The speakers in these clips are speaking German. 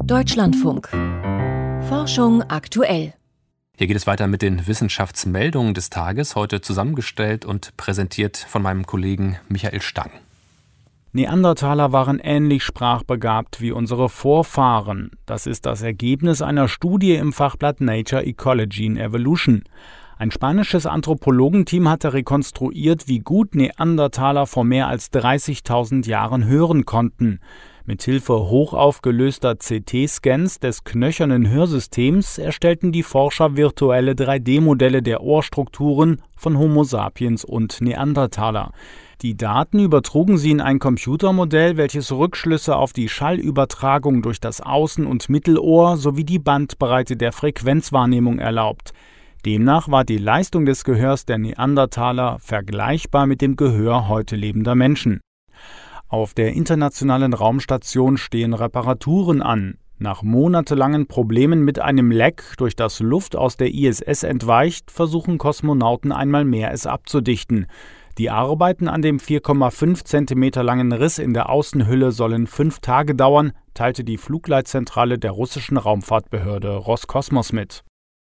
Deutschlandfunk. Forschung aktuell. Hier geht es weiter mit den Wissenschaftsmeldungen des Tages, heute zusammengestellt und präsentiert von meinem Kollegen Michael Stang. Neandertaler waren ähnlich sprachbegabt wie unsere Vorfahren. Das ist das Ergebnis einer Studie im Fachblatt Nature Ecology and Evolution. Ein spanisches Anthropologenteam hatte rekonstruiert, wie gut Neandertaler vor mehr als 30.000 Jahren hören konnten. Mithilfe hochaufgelöster CT-Scans des knöchernen Hörsystems erstellten die Forscher virtuelle 3D-Modelle der Ohrstrukturen von Homo sapiens und Neandertaler. Die Daten übertrugen sie in ein Computermodell, welches Rückschlüsse auf die Schallübertragung durch das Außen- und Mittelohr sowie die Bandbreite der Frequenzwahrnehmung erlaubt. Demnach war die Leistung des Gehörs der Neandertaler vergleichbar mit dem Gehör heute lebender Menschen. Auf der Internationalen Raumstation stehen Reparaturen an. Nach monatelangen Problemen mit einem Leck, durch das Luft aus der ISS entweicht, versuchen Kosmonauten einmal mehr, es abzudichten. Die Arbeiten an dem 4,5 Zentimeter langen Riss in der Außenhülle sollen 5 Tage dauern, teilte die Flugleitzentrale der russischen Raumfahrtbehörde Roskosmos mit.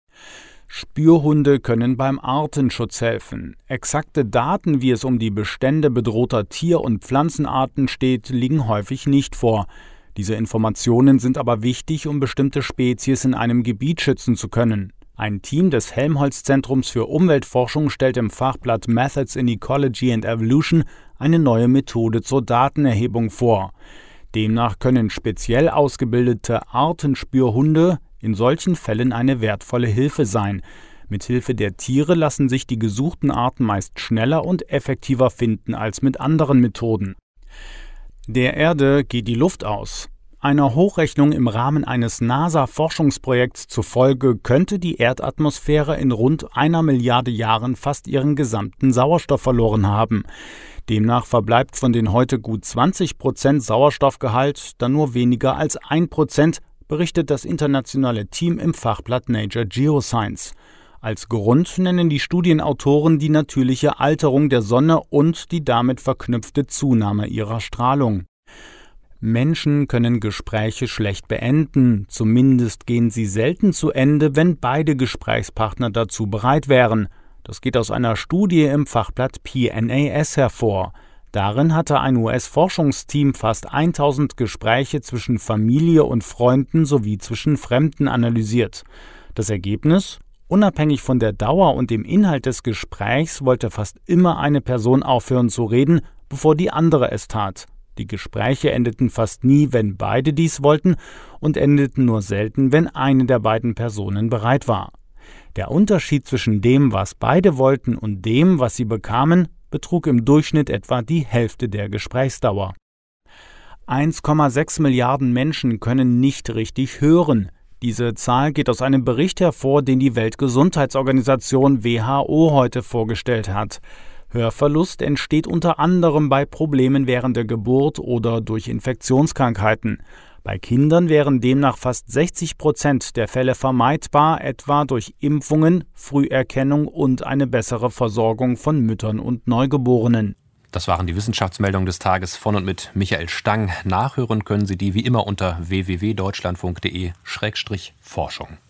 Spürhunde können beim Artenschutz helfen. Exakte Daten, wie es um die Bestände bedrohter Tier- und Pflanzenarten steht, liegen häufig nicht vor. Diese Informationen sind aber wichtig, um bestimmte Spezies in einem Gebiet schützen zu können. Ein Team des Helmholtz-Zentrums für Umweltforschung stellt im Fachblatt Methods in Ecology and Evolution eine neue Methode zur Datenerhebung vor. Demnach können speziell ausgebildete Artenspürhunde in solchen Fällen eine wertvolle Hilfe sein. Mithilfe der Tiere lassen sich die gesuchten Arten meist schneller und effektiver finden als mit anderen Methoden. Der Erde geht die Luft aus. Einer Hochrechnung im Rahmen eines NASA-Forschungsprojekts zufolge könnte die Erdatmosphäre in rund 1 Milliarde Jahren fast ihren gesamten Sauerstoff verloren haben. Demnach verbleibt von den heute gut 20% Sauerstoffgehalt dann nur weniger als 1%, berichtet das internationale Team im Fachblatt Nature Geoscience. Als Grund nennen die Studienautoren die natürliche Alterung der Sonne und die damit verknüpfte Zunahme ihrer Strahlung. Menschen können Gespräche schlecht beenden, zumindest gehen sie selten zu Ende, wenn beide Gesprächspartner dazu bereit wären. Das geht aus einer Studie im Fachblatt PNAS hervor. Darin hatte ein US-Forschungsteam fast 1000 Gespräche zwischen Familie und Freunden sowie zwischen Fremden analysiert. Das Ergebnis? Unabhängig von der Dauer und dem Inhalt des Gesprächs wollte fast immer eine Person aufhören zu reden, bevor die andere es tat. Die Gespräche endeten fast nie, wenn beide dies wollten, und endeten nur selten, wenn eine der beiden Personen bereit war. Der Unterschied zwischen dem, was beide wollten, und dem, was sie bekamen, betrug im Durchschnitt etwa die Hälfte der Gesprächsdauer. 1,6 Milliarden Menschen können nicht richtig hören. Diese Zahl geht aus einem Bericht hervor, den die Weltgesundheitsorganisation WHO heute vorgestellt hat. Hörverlust entsteht unter anderem bei Problemen während der Geburt oder durch Infektionskrankheiten. Bei Kindern wären demnach fast 60% der Fälle vermeidbar, etwa durch Impfungen, Früherkennung und eine bessere Versorgung von Müttern und Neugeborenen. Das waren die Wissenschaftsmeldungen des Tages von und mit Michael Stang. Nachhören können Sie die wie immer unter www.deutschlandfunk.de/Forschung.